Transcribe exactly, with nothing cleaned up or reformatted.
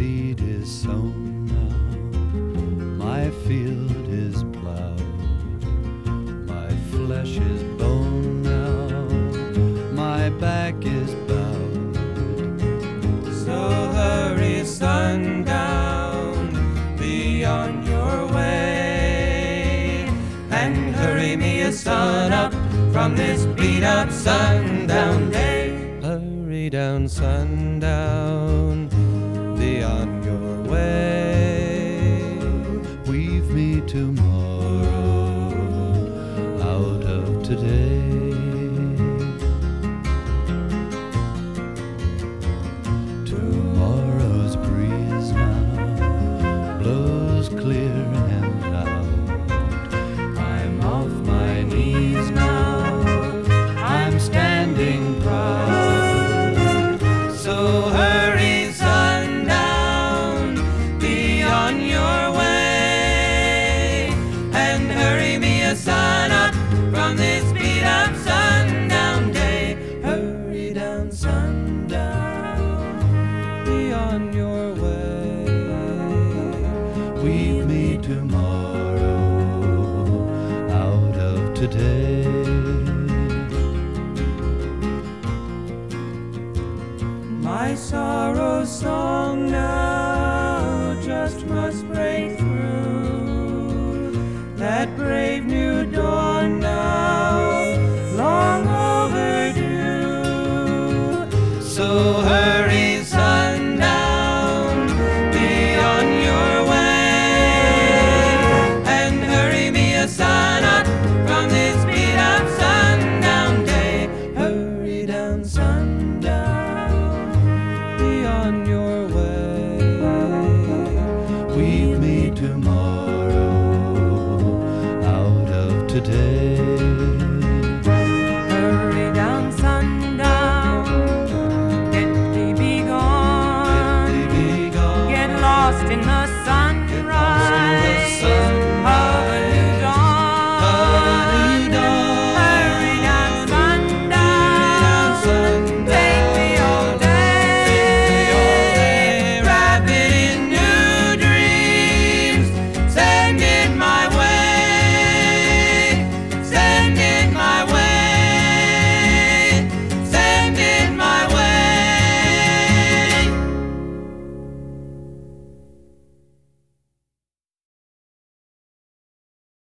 seed is sown now, my field is plowed, my flesh is bone now, my back is bowed. So hurry, sundown, be on your way, and hurry me a sun up from this beat-up sundown day. Hurry down, sundown, be on your way. Weave me tomorrow out of today. Tomorrow's breeze now blows clear and loud. I'm off my knees now, I'm standing proud. So hurry, sundown, be on your way, and hurry me a sun up from this beat-up sundown day. Hurry down, sundown, be on your way. Weave me tomorrow out of today. My sorrow song now just must break through that brave new dawn now, long overdue. So hurry, sundown, be on your way, and hurry me a sun up from this beat-up sundown day. Hurry down, sundown, be on your way. Weave me tomorrow out of today.